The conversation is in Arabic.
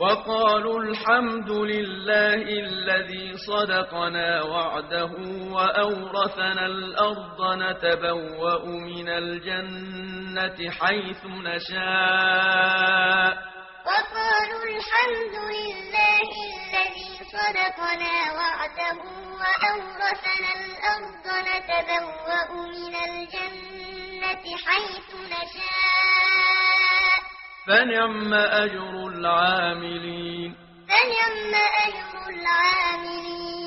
وقالوا الحمد لله الذي صدقنا وعده وأورثنا الأرض نتبوأ من الجنة حيث نشاء وقالوا الحمد لله الذي صدقنا وعده وأورثنا الأرض نتبوأ من الجنة حيث نشاء فنعم أجر العاملين. فنعم أجر العاملين.